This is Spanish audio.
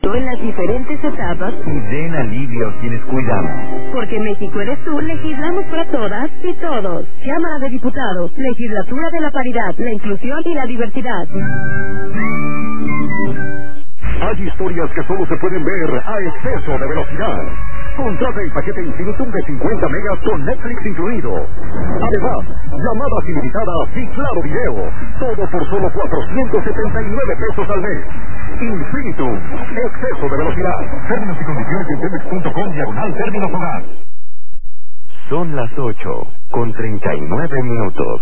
En las diferentes etapas y den alivio a quienes cuidamos. Porque México eres tú, legislamos para todas y todos. Cámara de Diputados, Legislatura de la Paridad, la Inclusión y la Diversidad. Hay historias que solo se pueden ver a exceso de velocidad. Contrata el paquete Infinitum de 50 megas con Netflix incluido. Además, llamadas ilimitadas y claro video. Todo por solo 479 pesos al mes. Infinitum, exceso de velocidad. Términos y condiciones en telmex.com/términos hogar. Son las 8:39.